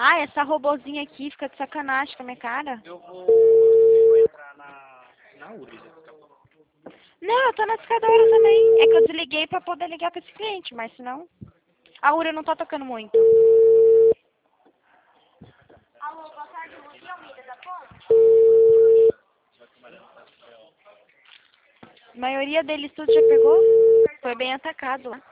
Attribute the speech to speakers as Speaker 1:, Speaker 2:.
Speaker 1: Ah, essa robozinha aqui fica de sacanagem com a minha cara.
Speaker 2: Eu vou entrar na URI daqui a pouco.
Speaker 1: Não, eu tô na discadora também. É que eu desliguei pra poder ligar pra esse cliente, mas senão... A Ura não tá tocando muito. Alô, boa tarde, Lucia Almeida da Ponte? A maioria deles tudo já pegou. Foi bem atacado lá.